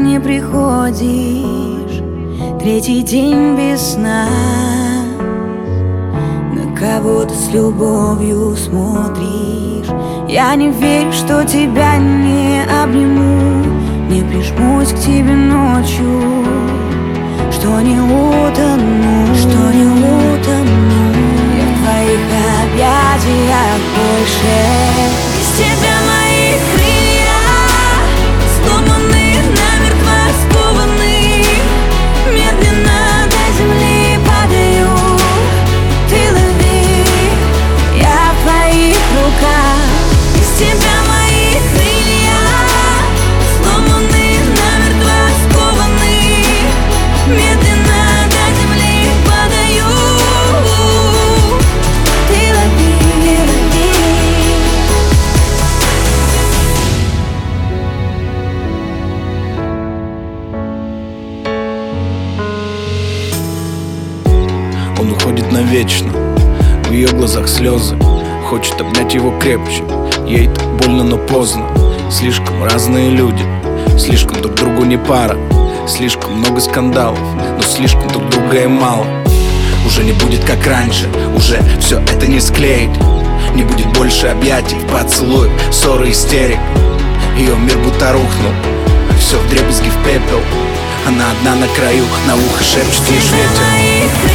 не приходишь, третий день без сна. На кого-то с любовью смотришь. Я не верю, что тебя не обниму, не прижмусь к тебе ночью, что не утону, я в твоих объятиях больше. Без тебя мои крылья сломаны, намертво скованы, медленно до земли падаю. Ты лови, я в твоих руках. Без тебя мои крылья сломаны, намертво скованы, медленно до земли падаю. Ты лови, Он уходит навечно, в ее глазах слезы. Хочет обнять его крепче, ей так больно, но поздно. Слишком разные люди, слишком друг другу не пара. Слишком много скандалов, но слишком друг друга и мало. Уже не будет как раньше, уже все это не склеить. Не будет больше объятий, поцелуев, ссоры, истерик. Ее мир будто рухнул, все вдребезги в пепел. Она одна на краю, на ухо шепчет лишь ветер.